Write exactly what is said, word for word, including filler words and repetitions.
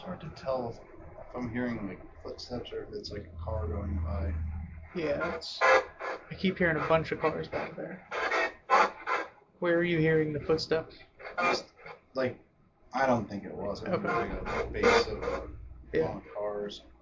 hard to tell if I'm hearing like footsteps or if it's like a car going by. Yeah, it's. I keep hearing a bunch of cars back there. Where are you hearing the footsteps? Just like I don't think it was. It was Okay. like a base of uh, Yeah. long cars.